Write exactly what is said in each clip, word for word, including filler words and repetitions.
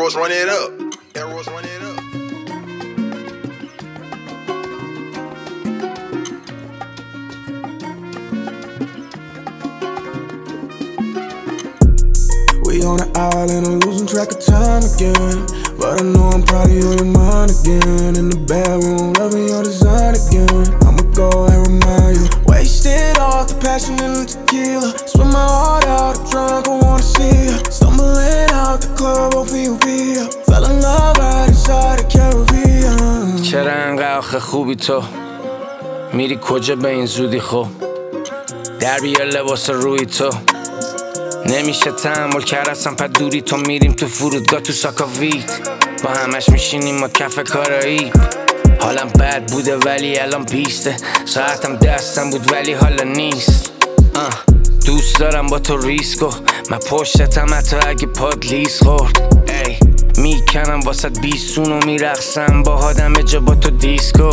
Arrows run it up. Arrows run it up. We on an island, I'm losing track of time again. But I know I'm probably on your mind again. In the bedroom, loving your design again. I'ma go and remind you. Wasted off the passion in the tequila. Swim my heart out, I'm drunk, I wanna see ya. Stumbling out the club, hoping you'll be up. Fell in love right inside the Caribbean. چرا انقدر آخه خوبی تو میری کجا به این زودی خب در بیار لباس روی تو نمیشه تحمل کرد اصلا پد دوری تو میریم تو فرودگاه تو ساکاویت با همش میشینیم ما کف کارایی حالم بد بوده ولی الان پیسته ساعتم دستم بود ولی حالا نیست آه. دوست دارم با تو ریسکو من پشتتم حتی اگه پاد لیز خورد ای میکنم واسد بیستون و میرقصم با آدم جا با تو دیسکو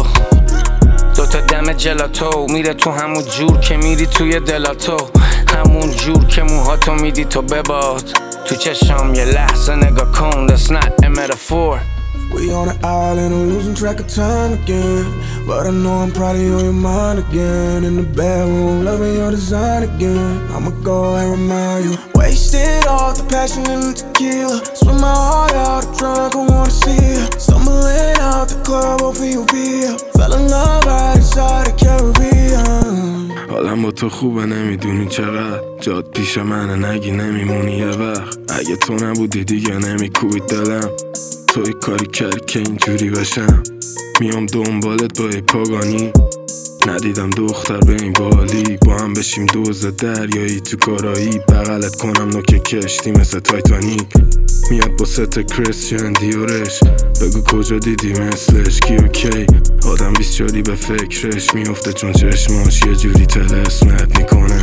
دوتا دم جلاتو میره تو همون جور که میری توی دلاتو همون جور که موهاتو میدی تو بباد تو چشم یه لحظه نگاه کن that's not a metaphor. We on an island, I'm losing track of time again. But I know I'm probably on your mind again. In the bedroom, loving your design again. I'ma go and remind you. Wasted off the passion in the tequila. Swim my heart out, I'm drunk, I wanna see ya. Stumbling out the club, hoping you'll be up. Fell in love right inside the Caribbean. حالم با تو خوبه نمیدونی چقدر جاد پیش منه نگی نمیمونی یه وقت اگه تو نبودی دیگه نمیکوبید دلم توی کاری کردی که اینجوری بشم میام دنبالت با ای پاگانی ندیدم دختر به این بالی با هم بشیم دوز دریایی تو کارایی بغلت کنم نوک کشتی مثل تایتانیک میاد با ست کریستیان دیورش بگو کجا دیدی مثلش کی اوکی آدم بیسیاری به فکرش میفته چون چشماش یه جوری تلسمت میکنه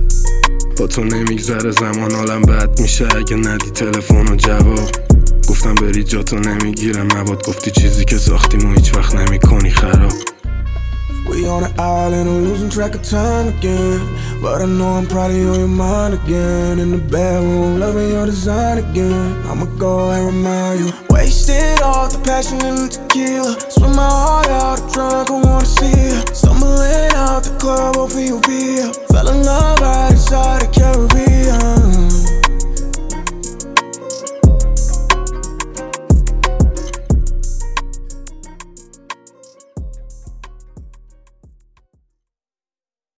با تو نمیگذره زمان حالم بد میشه اگه ندی تلفن و جواب گفتم بری جاتو نمیگیره مباد گفتی چیزی که ساختیم و هیچ وقت نمیکنی خراب. We on an island, I'm losing track of time again. But I know I'm probably on your mind again. In the bedroom, loving your design again. I'ma go and remind you. Wasted off the passion in the tequila. Swim my heart out, I'm drunk, I wanna see